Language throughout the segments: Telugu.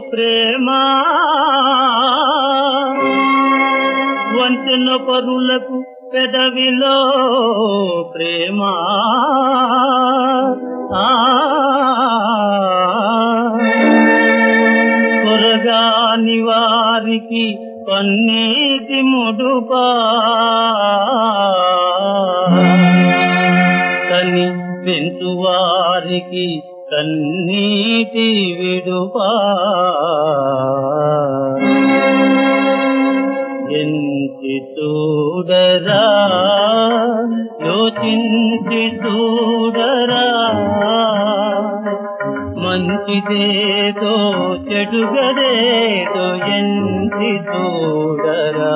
ప్రేమ వంచన పరులకు పెదవిలో ప్రేమ కొరగాని వారికి కన్నీటి ముడుపా కని పెంచు వారికి కన్నీటి విడుపా ఎంచి చూడరా యోచించి చూడరా మంచిదేదో చెడుగదేదో ఎంచి చూడరా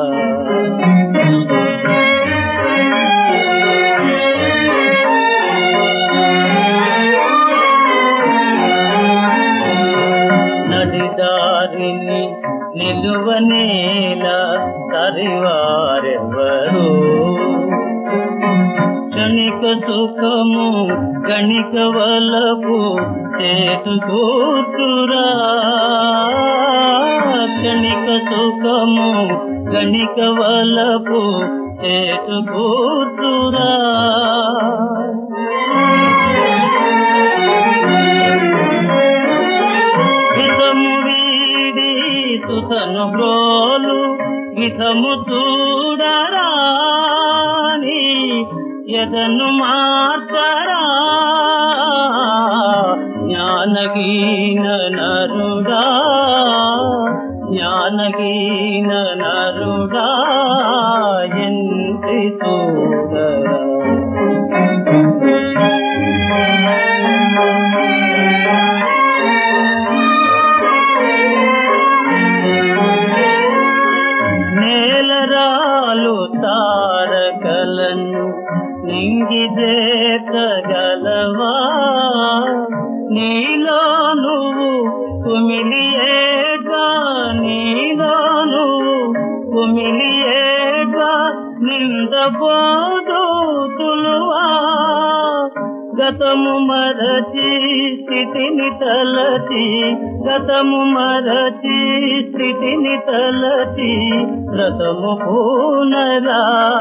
నడిదారిని నిలువనేలా తరివారెవ్వరు క్షణిక సుఖము గణిక వలపు చేతుకూతురా క్షణిక సుఖము గణిక వలపు చేతుకూతురా సుతను బ్రోలు విధము చూడరాని ఎదను మార్చరా జ్ఞానహీన నరుడా జ్ఞానహీన నరుడా ఎంతి చూడరా తారకలను నింగిదేతగలవా నీలో నువ్వు కుమిలియేగా నీలో నువ్వు కుమిలియేగా నిందబోదు తులువా గతము మరచి స్థితిని తలచి గతము మరచి స్థితిని తలచి రథము పూనరా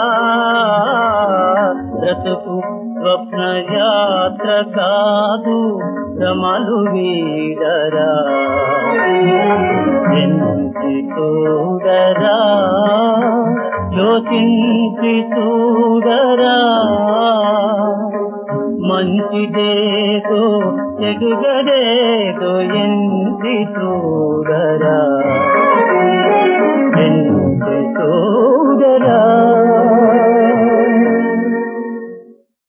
రథకు స్వప్న యాత్ర కాదు భ్రమలు వీడరా ఎంచి చూడరా యోచించి చూడరా మంచిదేదో చెడుగదేదో ఎంచి చూడరా